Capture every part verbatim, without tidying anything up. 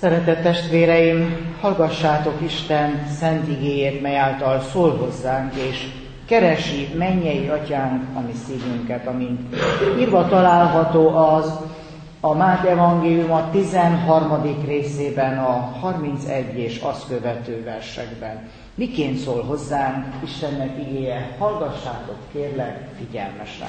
Szeretett testvéreim, hallgassátok Isten szent igéjét, mely által szól hozzánk, és keresi mennyei atyánk a mi szívünket, amint írva található az a Máté evangélium a tizenharmadik részében, a harmincegy és azt követő versekben. Miként szól hozzánk Istennek igéje? Hallgassátok kérlek figyelmesen.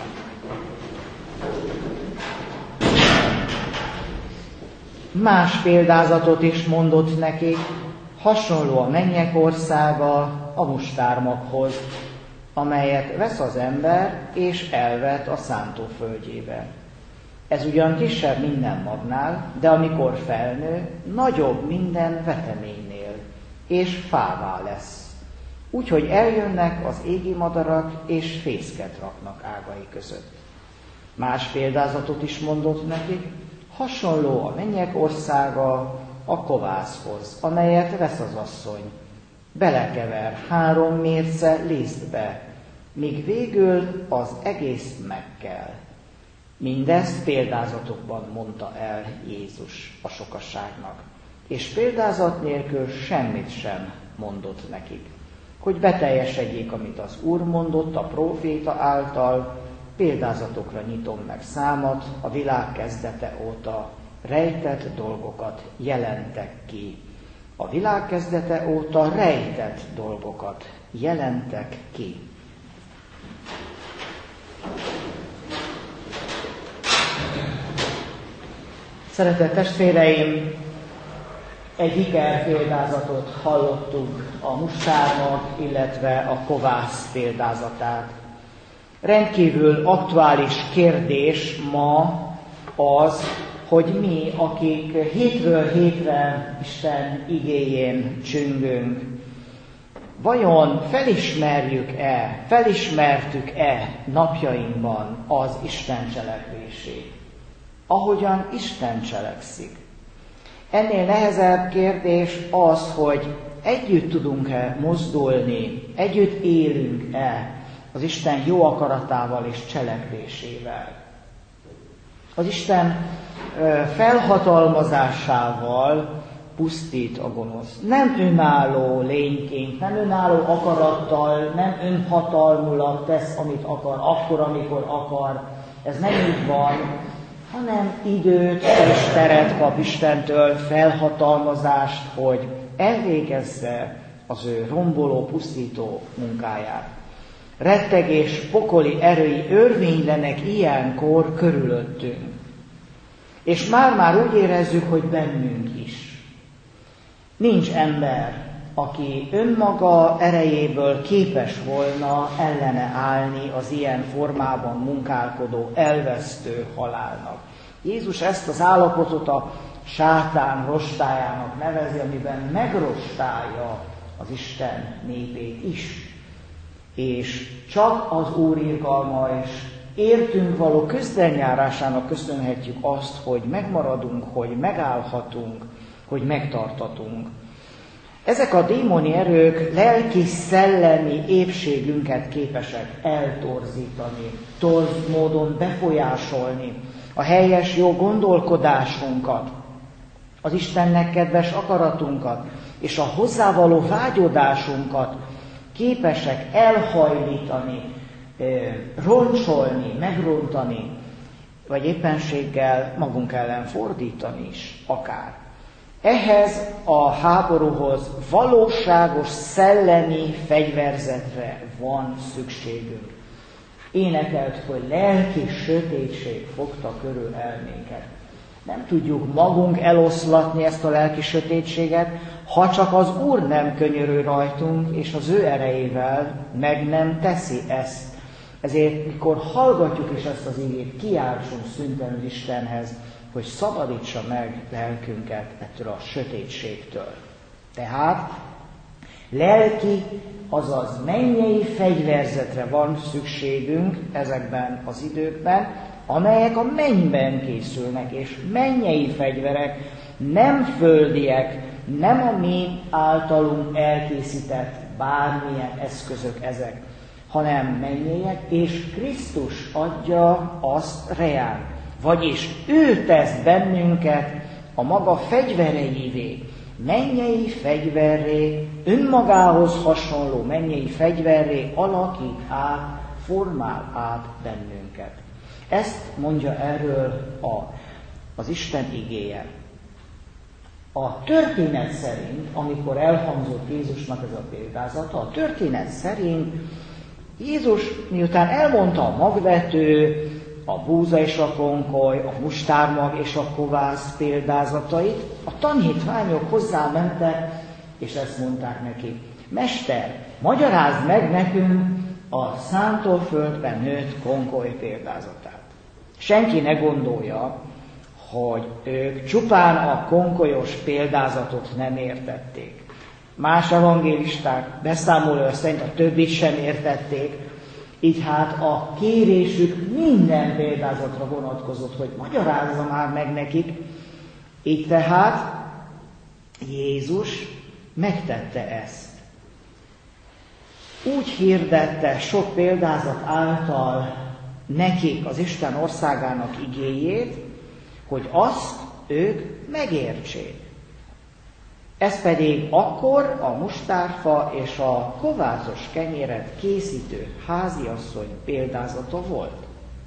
Más példázatot is mondott nekik, hasonló a mennyek országa a mustármaghoz, amelyet vesz az ember, és elvet a szántóföldjébe. Ez ugyan kisebb minden magnál, de amikor felnő, nagyobb minden veteménynél, és fává lesz. Úgyhogy eljönnek az égi madarak, és fészket raknak ágai között. Más példázatot is mondott nekik, hasonló a mennyek országa a kovászhoz, amelyet vesz az asszony. Belekever három mérce lisztbe, míg végül az egész megkel. Mindezt példázatokban mondta el Jézus a sokasságnak, és példázat nélkül semmit sem mondott nekik, hogy beteljesedjék, amit az Úr mondott a próféta által. Példázatokra nyitom meg számat, a világ kezdete óta rejtett dolgokat jelentek ki. A világ kezdete óta rejtett dolgokat jelentek ki. Szeretett testvéreim, egy ikerpéldázatot hallottunk, a mustármag, illetve a kovász példázatát. Rendkívül aktuális kérdés ma az, hogy mi, akik hétről hétre Isten igéjén csüngünk, vajon felismerjük-e, felismertük-e napjainkban az Isten cselekvését, ahogyan Isten cselekszik. Ennél nehezebb kérdés az, hogy együtt tudunk-e mozdulni, együtt élünk-e az Isten jó akaratával és cselekvésével. Az Isten felhatalmazásával pusztít a gonosz. Nem önálló lényként, nem önálló akarattal, nem önhatalmulag tesz, amit akar, akkor, amikor akar. Ez nem így van, hanem időt és teret kap Istentől, felhatalmazást, hogy elvégezze az ő romboló, pusztító munkáját. Rettegés pokoli erői örvénylenek ilyenkor körülöttünk. És már-már úgy érezzük, hogy bennünk is. Nincs ember, aki önmaga erejéből képes volna ellene állni az ilyen formában munkálkodó, elvesztő halálnak. Jézus ezt az állapotot a sátán rostájának nevezi, amiben megrostálja az Isten népét is. És csak az Úr irgalma és értünk való közbenjárásának köszönhetjük azt, hogy megmaradunk, hogy megállhatunk, hogy megtartatunk. Ezek a démoni erők lelki-szellemi épségünket képesek eltorzítani, torz módon befolyásolni a helyes jó gondolkodásunkat, az Istennek kedves akaratunkat és a hozzávaló vágyodásunkat képesek elhajlítani, roncsolni, megrontani, vagy éppenséggel magunk ellen fordítani is akár. Ehhez a háborúhoz valóságos szellemi fegyverzetre van szükségünk. Énekelt, hogy lelki sötétség fogta körül el minket. Nem tudjuk magunk eloszlatni ezt a lelki sötétséget, ha csak az Úr nem könyörül rajtunk, és az ő erejével meg nem teszi ezt. Ezért, mikor hallgatjuk is ezt az igét, kiáltsunk szüntelenül Istenhez, hogy szabadítsa meg lelkünket ettől a sötétségtől. Tehát lelki, azaz mennyei fegyverzetre van szükségünk ezekben az időkben, amelyek a mennyben készülnek, és mennyei fegyverek, nem földiek, nem a mi általunk elkészített bármilyen eszközök ezek, hanem mennyeiek, és Krisztus adja azt reál. Vagyis ő tesz bennünket a maga fegyvereivé, mennyei fegyverré, önmagához hasonló mennyei fegyverré alakít át, formál át bennünket. Ezt mondja erről a, az Isten igéje. A történet szerint, amikor elhangzott Jézusnak ez a példázata, a történet szerint Jézus miután elmondta a magvető, a búza és a konkoly, a mustármag és a kovász példázatait, a tanítványok hozzámentek, és ezt mondták neki: Mester, magyarázd meg nekünk a szántóföldben nőtt konkoly példázatát. Senki ne gondolja, hogy ők csupán a konkolyos példázatot nem értették. Más evangélisták beszámolója szerint a többit sem értették, így hát a kérésük minden példázatra vonatkozott, hogy magyarázza már meg nekik. Így tehát Jézus megtette ezt. Úgy hirdette sok példázat által nekik az Isten országának igéjét, hogy azt ők megértsék. Ez pedig akkor a mustárfa és a kovászos kenyéret készítő háziasszony példázata volt.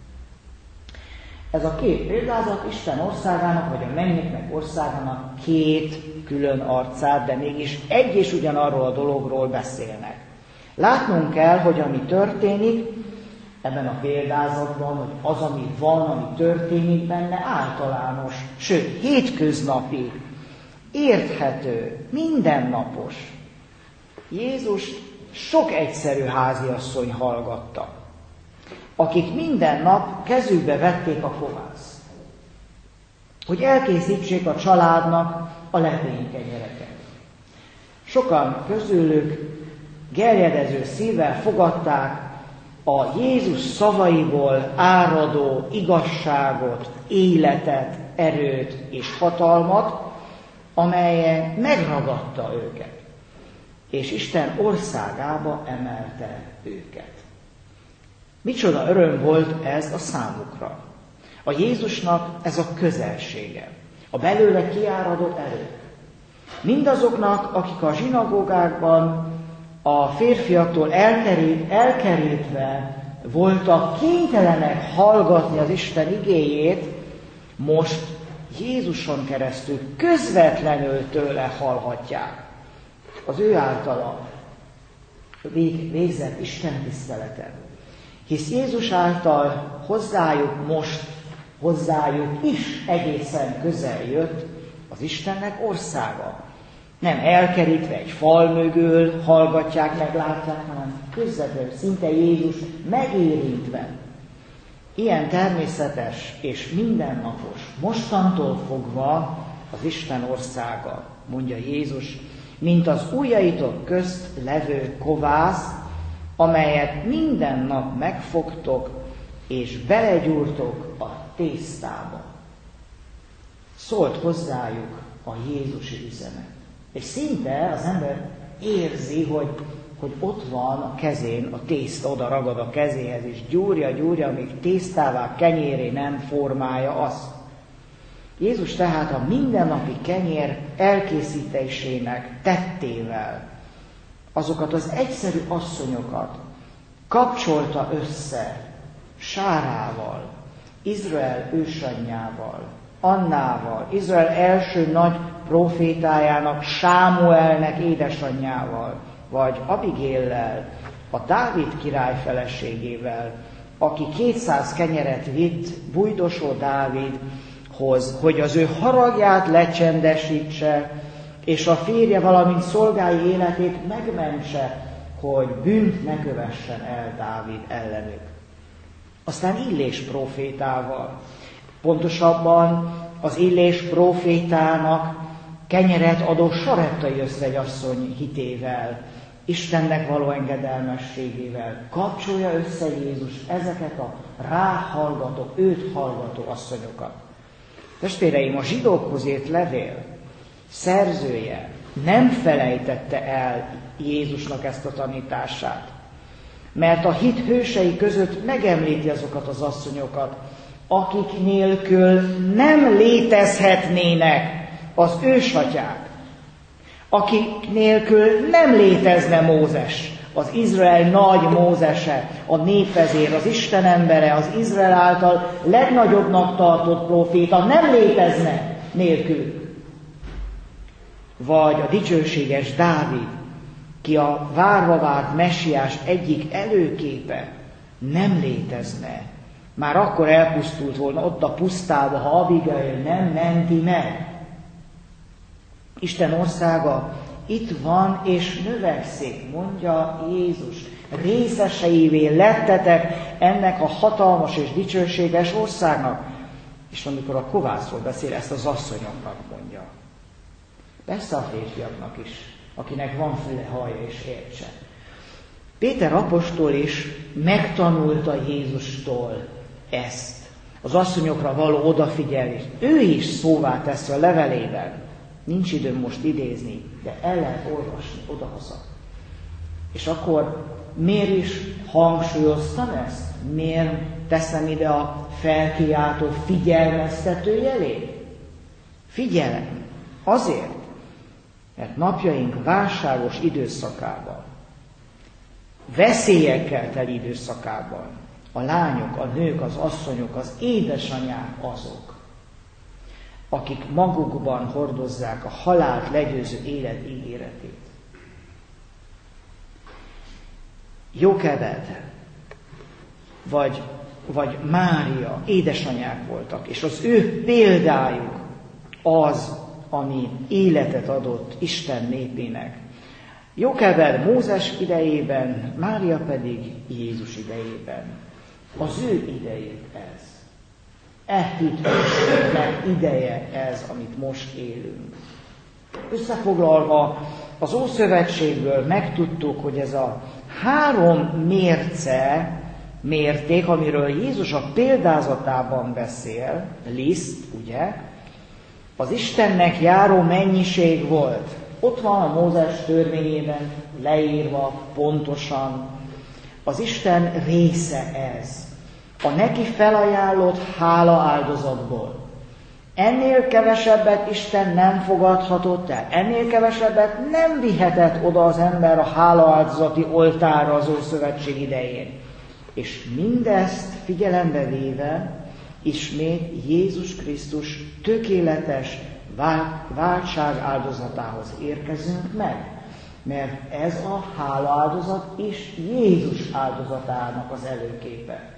Ez a két példázat Isten országának, vagy a mennyeknek országának két külön arcát, de mégis egy és ugyanarról a dologról beszélnek. Látnunk kell, hogy ami történik ebben a példázatban, hogy az, ami van, ami történik benne, általános, sőt, hétköznapi, érthető, mindennapos. Jézus sok egyszerű háziasszony hallgatta, akik minden nap kezükbe vették a kovászt, hogy elkészítsék a családnak a lepénykenyereket. Sokan közülük gerjedező szívvel fogadták a Jézus szavaiból áradó igazságot, életet, erőt és hatalmat, amelyen megragadta őket, és Isten országába emelte őket. Micsoda öröm volt ez a számukra. A Jézusnak ez a közelsége, a belőle kiáradó erő. Mindazoknak, akik a zsinagógákban a férfiaktól elkerít, elkerítve voltak kénytelenek hallgatni az Isten igéjét, most Jézuson keresztül közvetlenül tőle hallhatják az ő általa végzett Isten tiszteleten. Hisz Jézus által hozzájuk most, hozzájuk is egészen közel jött az Istennek országa. Nem elkerítve egy fal mögül hallgatják, meglátják, hanem közvetlenül, szinte Jézus megérintve. Ilyen természetes és mindennapos, mostantól fogva az Isten országa, mondja Jézus, mint az ujjaitok közt levő kovász, amelyet minden nap megfogtok, és belegyúrtok a tésztába. Szólt hozzájuk a Jézusi üzenet. És szinte az ember érzi, hogy, hogy ott van a kezén a tészta, oda ragad a kezéhez, és gyúrja, gyúrja, amíg tésztává, kenyéré nem formálja azt. Jézus tehát a mindennapi kenyér elkészítésének tettével azokat az egyszerű asszonyokat kapcsolta össze Sárával, Izrael ősanyjával, Annával, Izrael első nagy profétájának, Sámuelnek édesanyjával, vagy Abigéllel, a Dávid király feleségével, aki kétszáz kenyeret vitt bújdosó Dávidhoz, hogy az ő haragját lecsendesítse, és a férje, valamint szolgái életét megmentse, hogy bűnt ne kövessen el Dávid ellenük. Aztán Illés prófétával, pontosabban az Illés prófétának kenyeret adó Sarettai özvegyasszony hitével, Istennek való engedelmességével kapcsolja össze Jézus ezeket a ráhallgató, őt hallgató asszonyokat. Testvéreim, a zsidókhoz írt levél szerzője nem felejtette el Jézusnak ezt a tanítását, mert a hit hősei között megemlíti azokat az asszonyokat, akik nélkül nem létezhetnének az ősatyák, akik nélkül nem létezne Mózes, az Izrael nagy Mózese, a népvezér, az Isten embere, az Izrael által legnagyobbnak tartott próféta nem létezne nélkül. Vagy a dicsőséges Dávid, ki a várva várt messiás egyik előképe, nem létezne. Már akkor elpusztult volna ott a pusztába, ha Abigail nem menti meg. Isten országa itt van és növekszik, mondja Jézus. Részeseivé lettetek ennek a hatalmas és dicsőséges országnak. És amikor a kovászról beszél, ezt az asszonyoknak mondja. Persze a férfiaknak is, akinek van füle, hallja és értse. Péter apostol is megtanulta Jézustól ezt, az asszonyokra való odafigyelést. Ő is szóvá teszi a levelében. Nincs időm most idézni, de el lehet olvasni odahaza. És akkor miért is hangsúlyoztam ezt? Miért teszem ide a felkiáltó figyelmeztető jelét? Figyelem! Azért, mert napjaink válságos időszakában, veszélyekkel teli időszakában a lányok, a nők, az asszonyok, az édesanyák azok, akik magukban hordozzák a halált legyőző élet ígéretét. Jókebed, vagy, vagy Mária édesanyák voltak, és az ő példájuk az, ami életet adott Isten népének. Jókebed Mózes idejében, Mária pedig Jézus idejében. Az ő idejük ez. E hitvességnek ideje ez, amit most élünk. Összefoglalva, az Ószövetségből megtudtuk, hogy ez a három mérce, mérték, amiről Jézus a példázatában beszél, liszt, ugye, az Istennek járó mennyiség volt. Ott van a Mózes törvényében leírva pontosan. Az Isten része ez. A neki felajánlott hála áldozatból. Ennél kevesebbet Isten nem fogadhatott el. Ennél kevesebbet nem vihetett oda az ember a hála áldozati oltárra az Ószövetség idején. És mindezt figyelembe véve ismét Jézus Krisztus tökéletes váltság áldozatához érkezünk meg. Mert ez a hálaáldozat is Jézus áldozatának az előképe.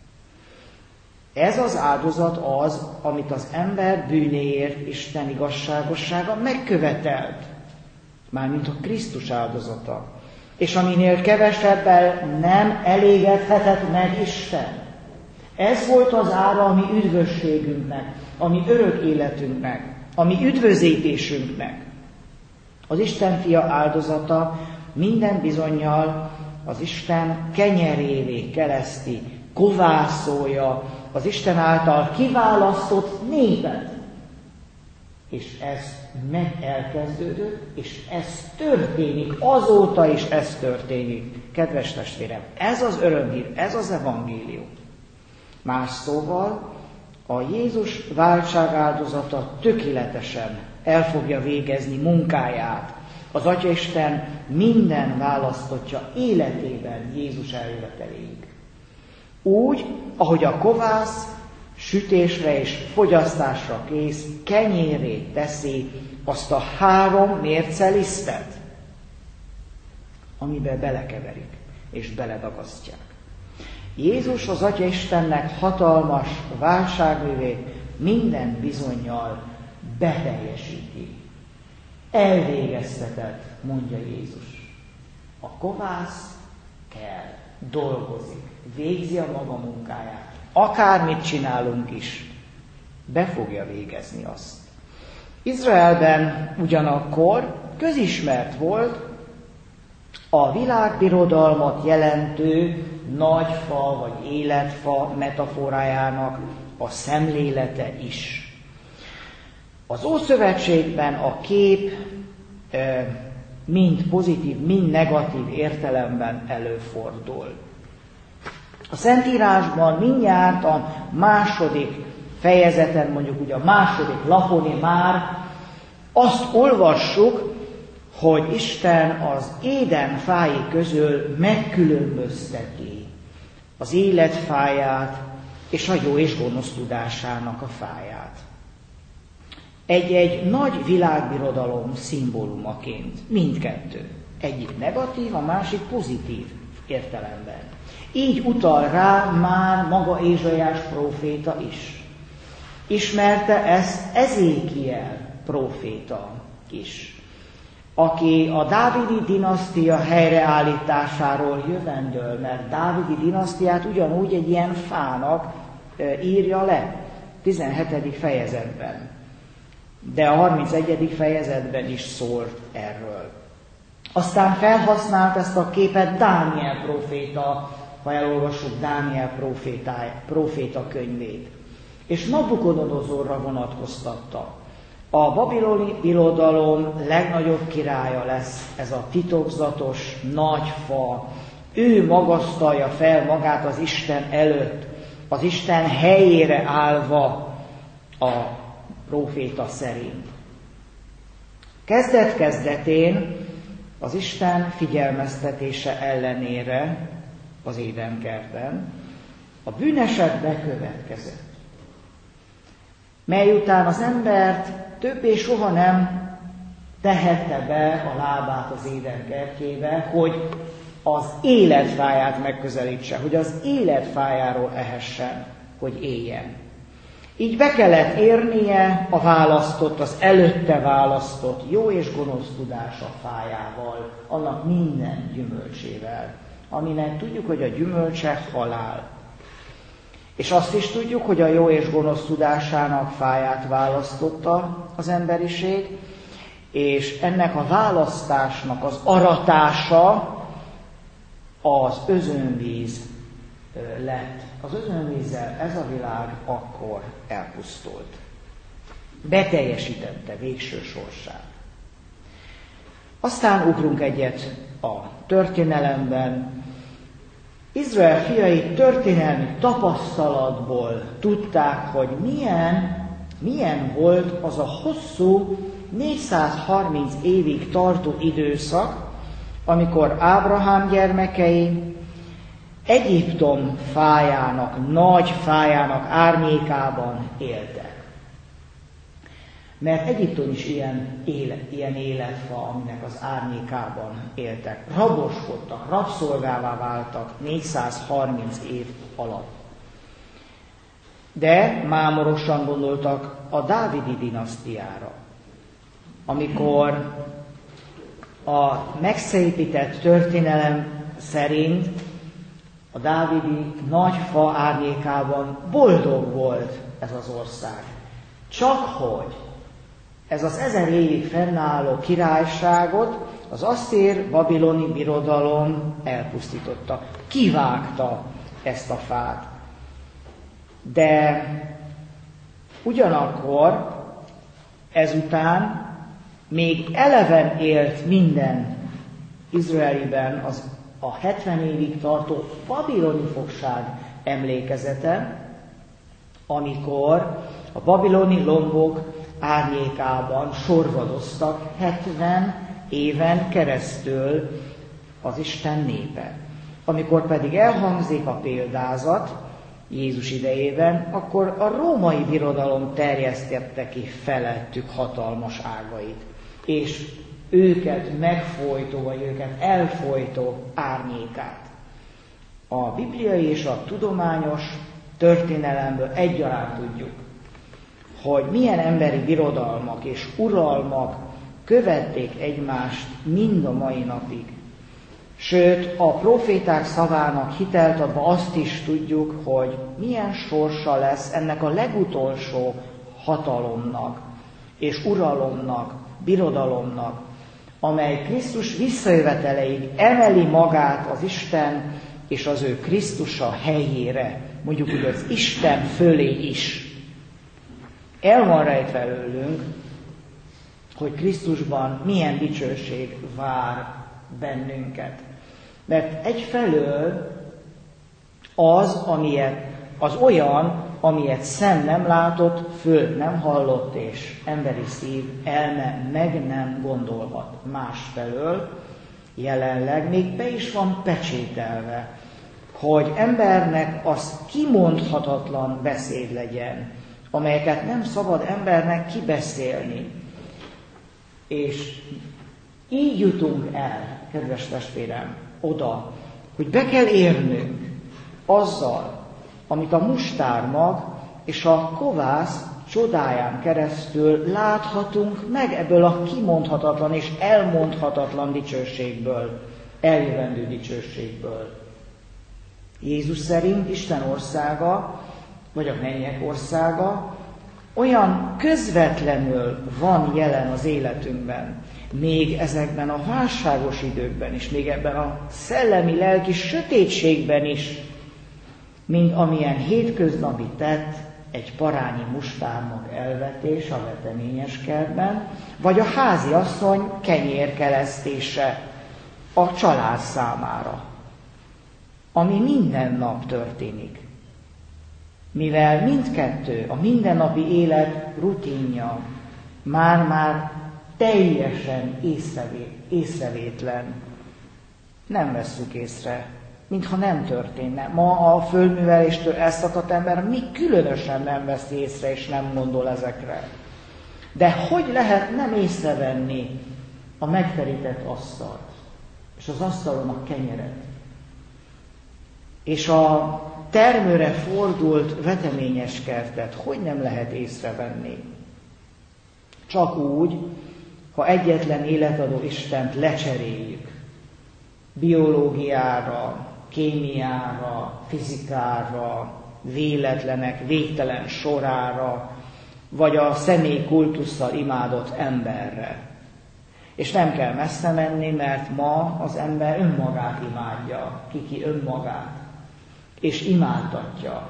Ez az áldozat az, amit az ember bűnéért Isten igazságossága megkövetelt. Mármint a Krisztus áldozata. És aminél kevesebbel nem elégedhetett meg Isten. Ez volt az ára a mi üdvösségünknek, a mi örök életünknek, a mi üdvözítésünknek. Az Isten fia áldozata minden bizonnyal az Isten kenyerévé kereszti, kovászolja az Isten által kiválasztott népet. És ez meg elkezdődött, és ez történik, azóta is ez történik. Kedves testvérem, ez az örömhír, ez az evangélium. Más szóval, a Jézus váltság áldozata tökéletesen el fogja végezni munkáját. Az Atyaisten minden választottja életében Jézus eljöveteléig. Úgy, ahogy a kovász sütésre és fogyasztásra kész kenyérét teszi azt a három mérce lisztet, amiben belekeverik és beledagasztják. Jézus az Atyastennek hatalmas válságművét minden bizonnyal beteljesíti. Elvégeztetett, mondja Jézus. A kovász kell, dolgozik, végzi a maga munkáját. Akármit csinálunk is, be fogja végezni azt. Izraelben ugyanakkor közismert volt a világbirodalmat jelentő nagyfa vagy életfa metaforájának a szemlélete is. Az Ószövetségben a kép mind pozitív, mind negatív értelemben előfordul. A Szentírásban mindjárt a második fejezeten, mondjuk ugye a második lapon már Azt olvassuk, hogy Isten az Éden fái közül megkülönbözteti az életfáját és a jó és gonosz tudásának a fáját. Egy-egy nagy világbirodalom szimbólumaként, mindkettő. Egyik negatív, a másik pozitív értelemben. Így utal rá már maga Ézsaiás próféta is. Ismerte ezt Ezékiel próféta is, aki a dávidi dinasztia helyreállításáról jövendől, mert dávidi dinasztiát ugyanúgy egy ilyen fának írja le, tizenhetedik fejezetben. De a harmincegyedik fejezetben is szólt erről. Aztán felhasznált ezt a képet Dániel próféta, ha elolvassuk Dániel próféta könyvét. És Nabukodonozorra vonatkoztatta. A babiloni birodalom legnagyobb királya lesz ez a titokzatos nagy fa. Ő magasztalja fel magát az Isten előtt, az Isten helyére állva a próféta szerint. Kezdet-kezdetén az Isten figyelmeztetése ellenére az Édenkertben a bűneset bekövetkezett, mely után az embert többé soha nem tehette be a lábát az Éden kertjébe, hogy az életfáját megközelítse, hogy az életfájáról ehessen, hogy éljen. Így be kellett érnie a választott, az előtte választott jó és gonosz tudása fájával, annak minden gyümölcsével, aminek tudjuk, hogy a gyümölcse halál. És azt is tudjuk, hogy a jó és gonosz tudásának fáját választotta az emberiség, és ennek a választásnak az aratása az özönvíz lett. Az özönvízzel ez a világ akkor elpusztult. Beteljesítette végső sorsát. Aztán ugrunk egyet a történelemben. Izrael fiai történelmi tapasztalatból tudták, hogy milyen, milyen volt az a hosszú négyszázharminc évig tartó időszak, amikor Ábrahám gyermekei Egyiptom fájának, nagy fájának árnyékában éltek. Mert Egyiptom is ilyen, élet, ilyen életfa, aminek az árnyékában éltek. Raboskodtak, rabszolgává váltak négyszázharminc év alatt. De mámorosan gondoltak a dávidi dinasztiára, amikor a megszépített történelem szerint a dávidi nagy fa árnyékában boldog volt ez az ország. Csak hogy ez az ezer évig fennálló királyságot az asszír-babiloni birodalom elpusztította, kivágta ezt a fát. De ugyanakkor ezután még eleven élt minden izraeliben az a hetven évig tartó babiloni fogság emlékezete, amikor a babiloni lombok árnyékában sorvadoztak hetven éven keresztül az Isten népe. Amikor pedig elhangzik a példázat Jézus idejében, akkor a római birodalom terjesztette ki felettük hatalmas ágait, és őket megfojtó, vagy őket elfojtó árnyékát. A bibliai és a tudományos történelemből egyaránt tudjuk, hogy milyen emberi birodalmak és uralmak követték egymást mind a mai napig. Sőt, a proféták szavának hitelt adva azt is tudjuk, hogy milyen sorsa lesz ennek a legutolsó hatalomnak és uralomnak, birodalomnak, amely Krisztus visszajöveteleig emeli magát az Isten és az ő Krisztusa helyére, mondjuk úgy az Isten fölé is. El van rejtve előlünk, hogy Krisztusban milyen dicsőség vár bennünket. Mert egyfelől az, amilyen, az olyan, amilyet szem nem látott, föld nem hallott, és emberi szív, elme meg nem gondolhat. Másfelől jelenleg még be is van pecsételve, hogy embernek az kimondhatatlan beszéd legyen, amelyeket nem szabad embernek kibeszélni. És így jutunk el, kedves testvérem, oda, hogy be kell érnünk azzal, amit a mustármag és a kovász csodáján keresztül láthatunk meg ebből a kimondhatatlan és elmondhatatlan dicsőségből, eljövendő dicsőségből. Jézus szerint Isten országa, vagy a mennyek országa olyan közvetlenül van jelen az életünkben, még ezekben a válságos időkben is, még ebben a szellemi, lelki sötétségben is, mint amilyen hétköznapi tett egy parányi mustármag elvetés a veteményes kertben, vagy a háziasszony kenyérkelesztése a család számára, ami minden nap történik. Mivel mindkettő, a mindennapi élet rutinja már-már teljesen észrevétlen, nem vesszük észre, mintha nem történne. Ma a földműveléstől elszakadt ember még különösen nem vesz észre és nem gondol ezekre. De hogy lehet nem észrevenni a megterített asztalt, és az asztalon a kenyeret, és a termőre fordult veteményes kertet, hogy nem lehet észrevenni? Csak úgy, ha egyetlen életadó Istent lecseréljük biológiára, kémiára, fizikára, véletlenek végtelen sorára, vagy a személy kultusszal imádott emberre. És nem kell messze menni, mert ma az ember önmagát imádja, kiki önmagát, és imádtatja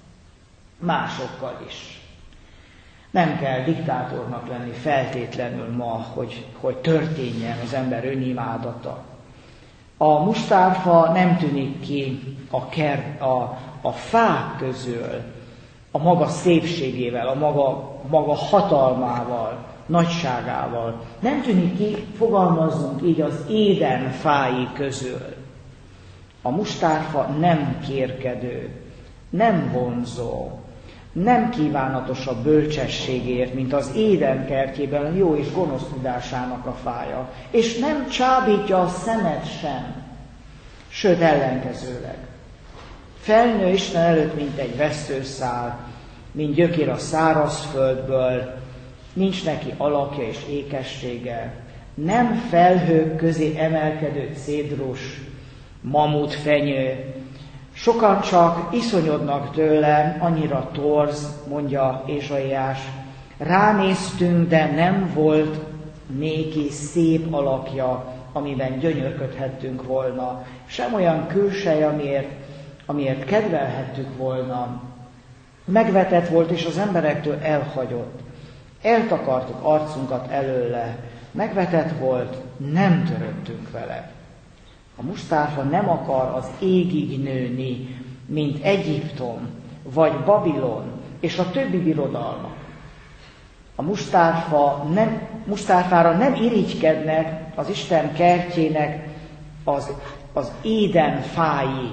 másokkal is. Nem kell diktátornak lenni feltétlenül ma, hogy, hogy történjen az ember önimádata. A mustárfa nem tűnik ki a, kert, a, a fák közül a maga szépségével, a maga, maga hatalmával, nagyságával. Nem tűnik ki, fogalmazzunk így, az éden fái közül. A mustárfa nem kérkedő, nem vonzó, nem kívánatos a bölcsességért, mint az Éden kertjében a jó és gonosz tudásának a fája, és nem csábítja a szemet sem, sőt ellenkezőleg. Felnő Isten előtt, mint egy veszőszál, mint gyökér a szárazföldből, nincs neki alakja és ékessége, nem felhők közé emelkedő cédrus, mamut fenyő. Sokan csak iszonyodnak tőle, annyira torz, mondja Ézsaiás. Ránéztünk, de nem volt néki szép alakja, amiben gyönyörködhettünk volna. Sem olyan külsej, amiért, amiért kedvelhettük volna. Megvetett volt, és az emberektől elhagyott. Eltakartuk arcunkat előle. Megvetett volt, nem törődtünk vele. A mustárfa nem akar az égig nőni, mint Egyiptom, vagy Babilon, és a többi birodalmak. A mustárfa nem, mustárfára nem irigykednek az Isten kertjének az, az éden fái.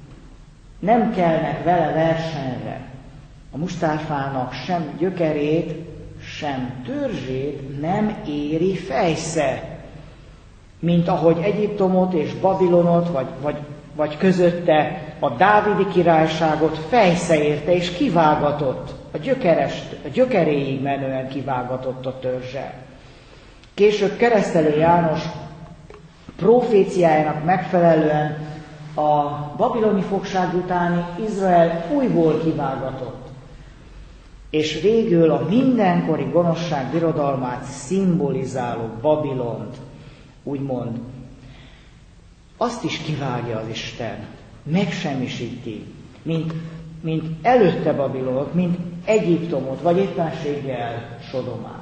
Nem kelnek vele versenyre. A mustárfának sem gyökerét, sem törzsét nem éri fejsze, mint ahogy Egyiptomot és Babilonot, vagy, vagy, vagy közötte a Dávidi királyságot fejsze érte és kivágatott, a, gyökeres, a gyökeréig menően kivágatott a törzse. Később Keresztelő János proféciájának megfelelően a babiloni fogság utáni Izrael újból kivágatott, és végül a mindenkori gonoszság birodalmát szimbolizáló Babilont, úgymond, azt is kivágja az Isten, megsemmisíti, mint, mint előtte Babilonot, mint Egyiptomot, vagy éppenséggel Sodomát.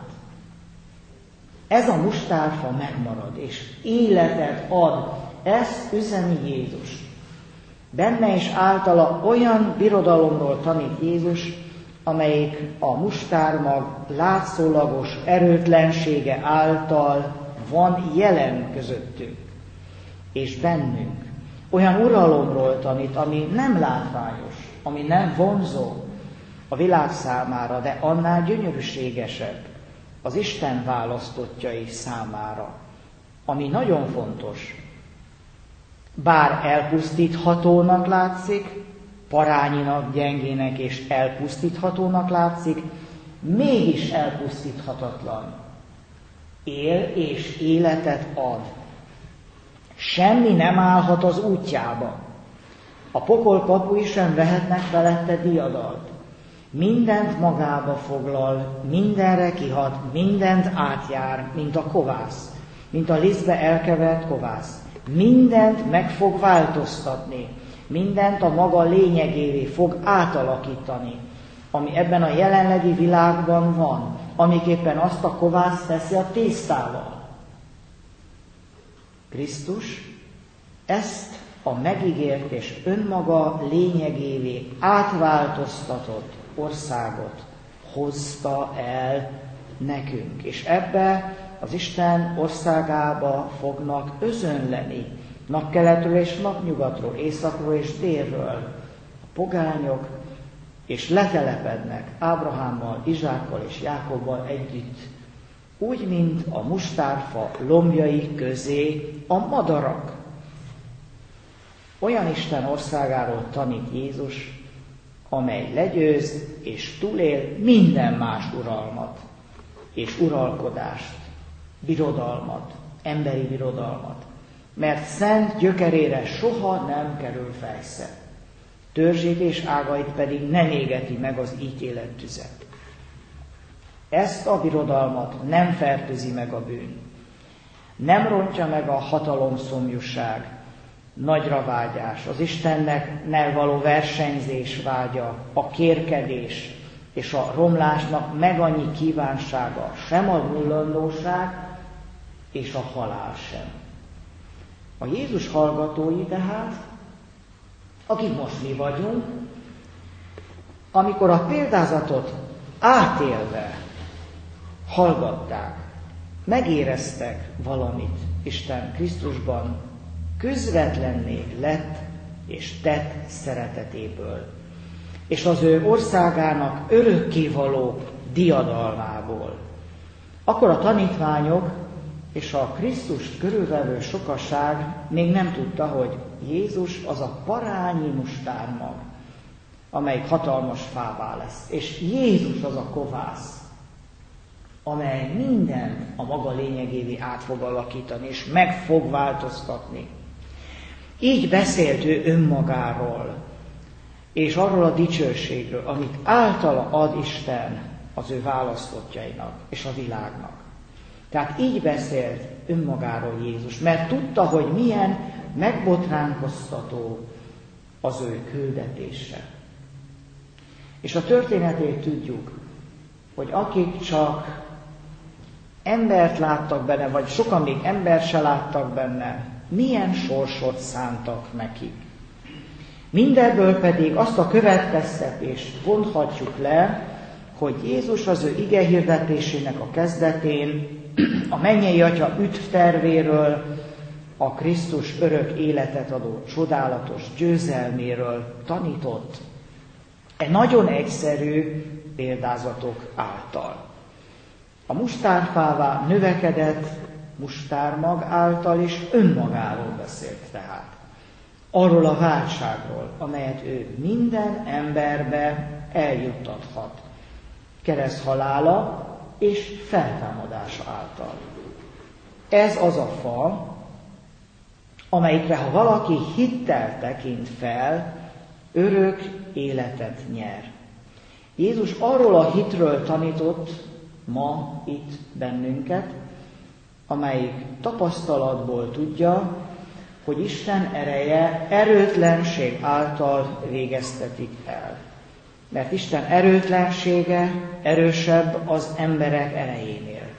Ez a mustárfa megmarad, és életet ad, ezt üzeni Jézus. Benne és általa olyan birodalomról tanít Jézus, amelyik a mustármag látszólagos erőtlensége által van jelen közöttünk és bennünk. Olyan uralomról tanít, ami nem látványos, ami nem vonzó a világ számára, de annál gyönyörűségesebb az Isten választottjai számára, ami nagyon fontos. Bár elpusztíthatónak látszik, parányinak, gyengének és elpusztíthatónak látszik, mégis elpusztíthatatlan. Él és életet ad. Semmi nem állhat az útjába. A pokol kapui sem vehetnek felette diadalt. Mindent magába foglal, mindenre kihat, mindent átjár, mint a kovász, mint a lisztbe elkevert kovász. Mindent meg fog változtatni, mindent a maga lényegévé fog átalakítani, ami ebben a jelenlegi világban van, amiképpen azt a kovászt teszi a tésztával. Krisztus ezt a megígért és önmaga lényegévé átváltoztatott országot hozta el nekünk, és ebbe az Isten országába fognak özönleni napkeletről és napnyugatról, északról és délről a pogányok, és letelepednek Ábrahámmal, Izsákkal és Jákobbal együtt, úgy, mint a mustárfa lombjai közé a madarak. Olyan Isten országáról tanít Jézus, amely legyőz és túlél minden más uralmat és uralkodást, birodalmat, emberi birodalmat, mert szent gyökerére soha nem kerül fejsze, törzsét és ágait pedig nem égeti meg az ítélet tüze. Ezt a birodalmat nem fertőzi meg a bűn, nem rontja meg a hatalomszomjúság, nagyra vágyás, az Istennel való versenyzés vágya, a kérkedés és a romlásnak meg annyi kívánsága, sem a hullandóság és a halál sem. A Jézus hallgatói tehát, akik most mi vagyunk, amikor a példázatot átélve hallgatták, megéreztek valamit Isten Krisztusban, közvetlenné lett és tett szeretetéből, és az ő országának örökkévaló diadalmából. Akkor a tanítványok és a Krisztust körülvevő sokaság még nem tudta, hogy Jézus az a parányi mustármag, amelyik hatalmas fává lesz, és Jézus az a kovász, amely mindent a maga lényegévé át fog alakítani, és meg fog változtatni. Így beszélt ő önmagáról, és arról a dicsőségről, amit általa ad Isten az ő választottjainak és a világnak. Tehát így beszélt önmagáról Jézus, mert tudta, hogy milyen megbotránkoztató az ő küldetése. És a történetét tudjuk, hogy akik csak embert láttak benne, vagy sokan még embert se láttak benne, milyen sorsot szántak nekik. Mindebből pedig azt a következtetést vonhatjuk le, hogy Jézus az ő ige hirdetésének a kezdetén a mennyei Atya üdvtervéről, a Krisztus örök életet adó csodálatos győzelméről tanított. E nagyon egyszerű példázatok által. A mustárfává növekedett mustármag által is önmagáról beszélt tehát. Arról a váltságról, amelyet ő minden emberbe eljuttathat. Kereszt halála és feltámadása által. Ez az a fa, amelyikre, ha valaki hittel tekint fel, örök életet nyer. Jézus arról a hitről tanított ma itt bennünket, amelyik tapasztalatból tudja, hogy Isten ereje erőtlenség által végeztetik el. Mert Isten erőtlensége erősebb az emberek erejénél.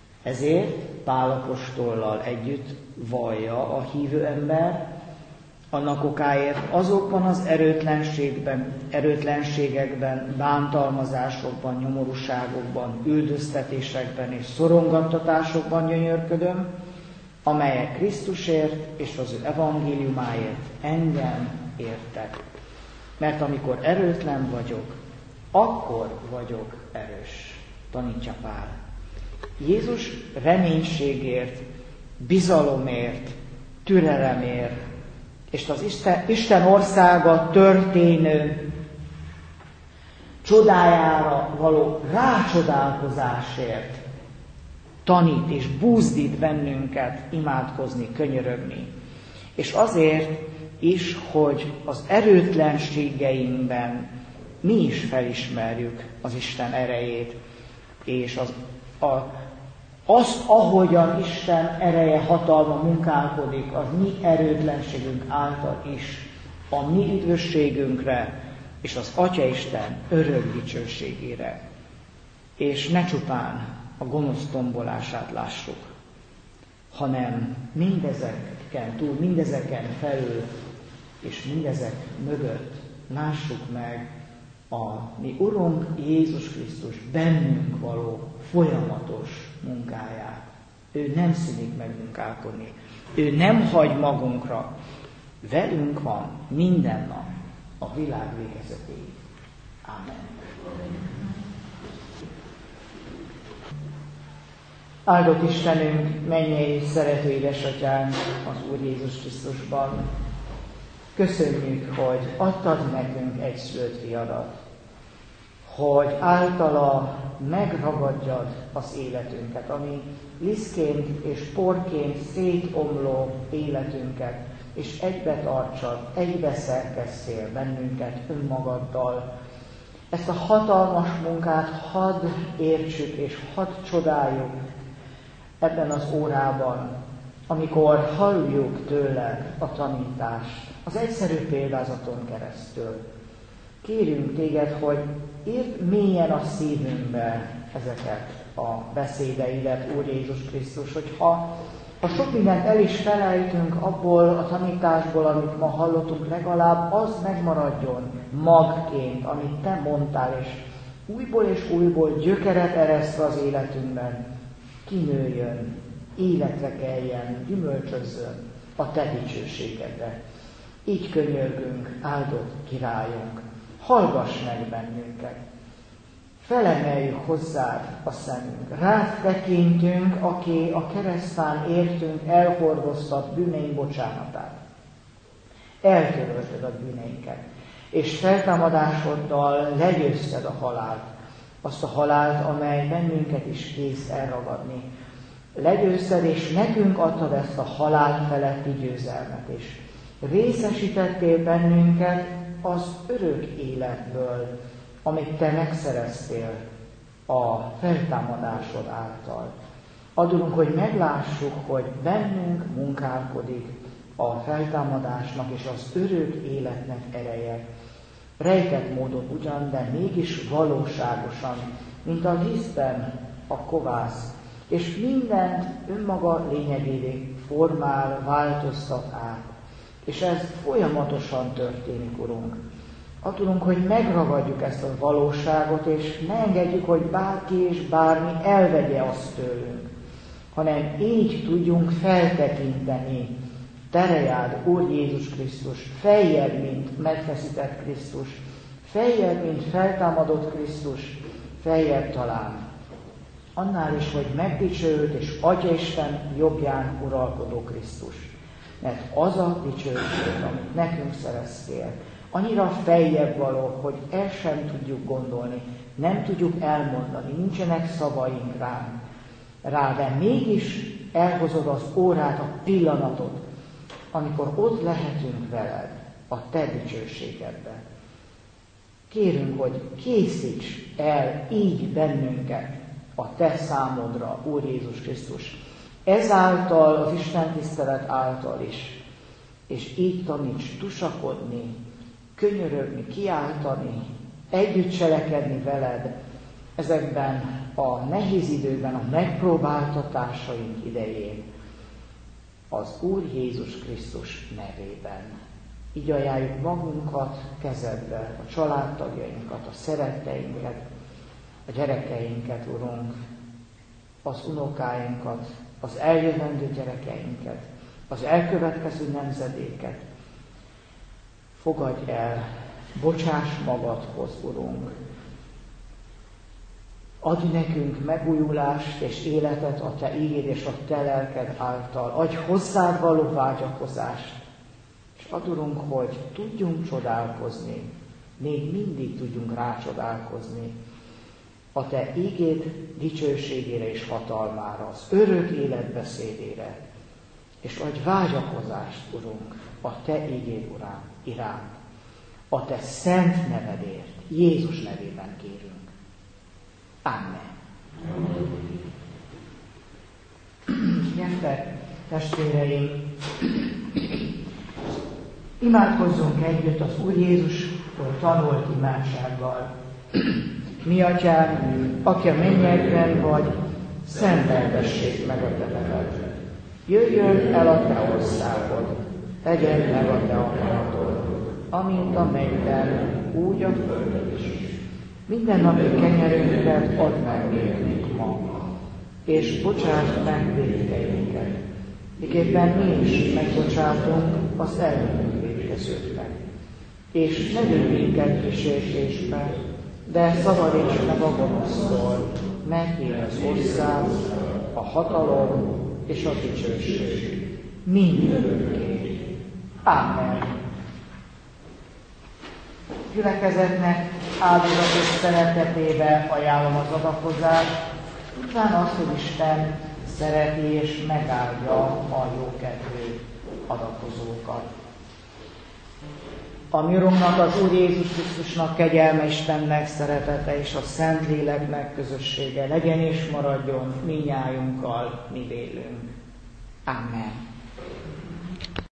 Ezért Pál apostollal együtt vallja a hívő ember, Annak okáért azokban az erőtlenségben, erőtlenségekben, bántalmazásokban, nyomorúságokban, üldöztetésekben és szorongattatásokban gyönyörködöm, amelyek Krisztusért és az ő evangéliumáért engem értek. Mert amikor erőtlen vagyok, akkor vagyok erős, tanítja Pál. Jézus reménységért, bizalomért, türelemért, és az Isten, Isten országa történő csodájára való rácsodálkozásért tanít és búzdít bennünket imádkozni, könyörögni. És azért is, hogy az erőtlenségeinkben mi is felismerjük az Isten erejét, és az, a, azt, ahogyan Isten ereje, hatalma munkálkodik, az mi erőtlenségünk által is, a mi üdvösségünkre, és az Atyaisten örök dicsőségére. És ne csupán a gonosz tombolását lássuk, hanem mindezeken túl, mindezeken felül, és mindezek mögött lássuk meg a mi Urunk Jézus Krisztus bennünk való folyamatos munkáját. Ő nem szűnik meg munkálkodni. Ő nem hagy magunkra. Velünk van minden nap a világ végezetéig. Amen. Áldott Istenünk, mennyei szerető édesatyánk az Úr Jézus Krisztusban. Köszönjük, hogy adtad nekünk egyszülött fiadat, hogy általa megragadjad az életünket, ami lisztként és porként szétomló életünket, és egybe tartsad, egybe szerkesszél bennünket önmagaddal. Ezt a hatalmas munkát hadd értsük és hadd csodáljuk ebben az órában, amikor halljuk tőled a tanítást, az egyszerű példázaton keresztül. Kérünk téged, hogy írd mélyen a szívünkbe ezeket a beszédeidet, Úr Jézus Krisztus, hogy ha, ha sok mindent el is felejtünk abból a tanításból, amit ma hallottunk, legalább az megmaradjon magként, amit te mondtál, és újból és újból gyökeret eresztve az életünkben kinőjön, életre keljen, gyümölcsözzön a te dicsőségedre. Így könyörgünk, áldott királyunk, hallgass meg bennünket, felemeljük hozzád a szemünk, rád tekintünk, aki a keresztán értünk elhordoztat bűneink bocsánatát. Eltörölted a bűneinket, és feltámadásoddal legyőzted a halált, azt a halált, amely bennünket is kész elragadni. Legyőzted, és nekünk adtad ezt a halál feletti győzelmet, és részesítettél bennünket az örök életből, amit te megszereztél a feltámadásod által. Adunk, hogy meglássuk, hogy bennünk munkálkodik a feltámadásnak és az örök életnek ereje. Rejtett módon ugyan, de mégis valóságosan, mint a lisztben a kovász, és mindent önmaga lényegévé formál, változtat át. És ez folyamatosan történik, Urunk. Adunk, hogy megragadjuk ezt a valóságot, és ne engedjük, hogy bárki és bármi elvegye azt tőlünk, hanem így tudjunk feltekinteni terejád, Úr Jézus Krisztus, feljebb, mint megfeszített Krisztus, feljebb, mint feltámadott Krisztus, feljebb talán annál is, hogy megdicsőült és Atyaisten jobbján uralkodó Krisztus. Mert az a dicsőség, amit nekünk szereztél, annyira feljebb való, hogy el sem tudjuk gondolni, nem tudjuk elmondani, nincsenek szavaink rá, rá, de mégis elhozod az órát, a pillanatot, amikor ott lehetünk veled a te dicsőségedben. Kérünk, hogy készíts el így bennünket a te számodra, Úr Jézus Krisztus. Ezáltal, az Isten tisztelet által is, és így taníts tusakodni, könyörögni, kiáltani, együtt cselekedni veled ezekben a nehéz időben, a megpróbáltatásaink idején, az Úr Jézus Krisztus nevében. Így ajánljuk magunkat kezedbe, a családtagjainkat, a szeretteinket, a gyerekeinket, Urunk, az unokáinkat, az eljövendő gyerekeinket, az elkövetkező nemzedéket. Fogadj el, bocsáss magadhoz, Urunk. Adj nekünk megújulást és életet a Te ígéd és a Te lelked által. Adj hozzád való vágyakozást. És add, Urunk, hogy tudjunk csodálkozni, még mindig tudjunk rácsodálkozni a Te ígéd dicsőségére és hatalmára, az örök életbeszédére. És adj vágyakozást, Urunk, a Te ígéd urán, iránt, a Te szent nevedért, Jézus nevében kérünk. Amen. Gyertek, testvéreim, imádkozzunk együtt az Úr Jézustól tanult imádsággal. Mi, Atyánk, aki a mennyekben vagy, szenteltessék meg a Te neved. Jöjjön el a Te országod, legyen meg a Te akaratod, amint a mennyben, úgy a földön is. Minden napi kenyerünket add meg nékünk ma, és bocsáss meg vétkeinket, miképpen mi is megbocsátunk az ellenünk vétkezőknek. És ne vigy minket kísértésbe, de szabadíts meg a gonosztól, mert Tiéd az ország, a hatalom és a dicsőség mindörökké. Amen. Gyülekezetnek áldozatos szeretetébe ajánlom az adakozást, utána azt, hogy Isten szereti és megáldja a jókedvű adakozókat. A mi Urunknak, az Úr Jézus Krisztusnak kegyelme, Istennek szeretete és a Szentléleknek közössége legyen és maradjon minnyájunkkal, mi vélünk. Amen.